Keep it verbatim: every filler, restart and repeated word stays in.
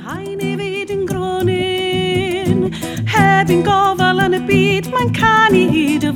haen i fyd yn gronin. Heb un gofal yn y byd, mae'n canu hyd y